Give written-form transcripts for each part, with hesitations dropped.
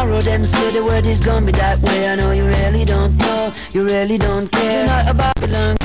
tomorrow. Them say the word is gonna be that way. I know you really don't know, you really don't care. You're not a Babylon.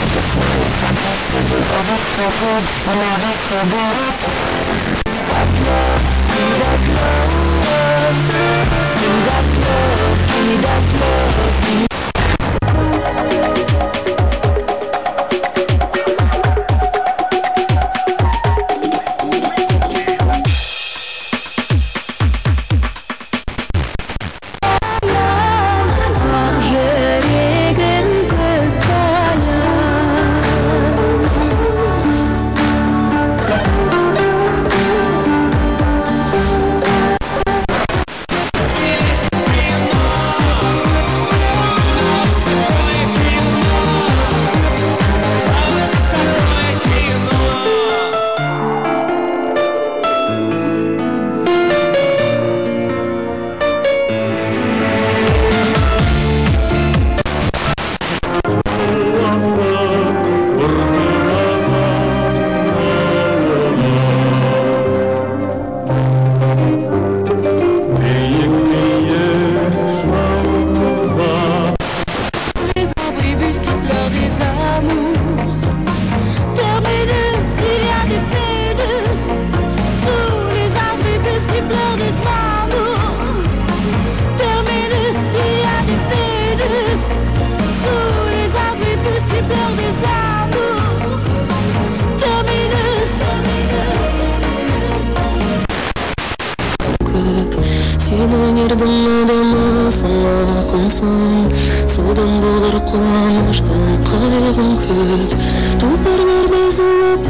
Senin yerden adamı sana koysam, sudan bulur kuanıştan kaygım köp. Tuparlar bezilip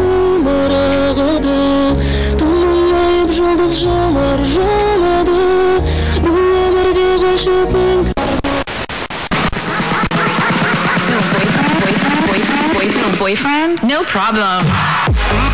marağada, tumanlayıp жұлдыз жанар жанады. Bu өмірде ғашық мен Boyfriend? No problem.